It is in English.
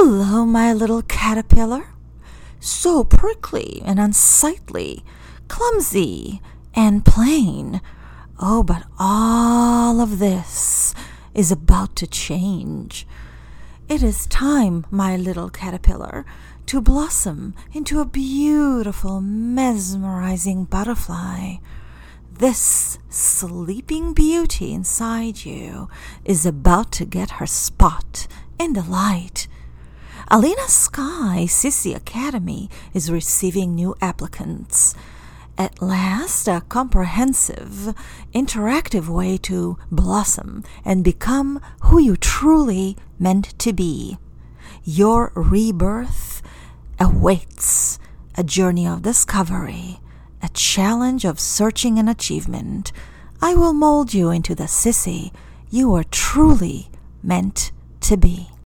Hello, my little caterpillar. So prickly and unsightly, clumsy and plain. Oh, but all of this is about to change. It is time, my little caterpillar, to blossom into a beautiful, mesmerizing butterfly. This sleeping beauty inside you is about to get her spot in the light. Alina Sky Sissy Academy is receiving new applicants. At last, a comprehensive, interactive way to blossom and become who you truly meant to be. Your rebirth awaits, a journey of discovery, a challenge of searching and achievement. I will mold you into the Sissy you are truly meant to be.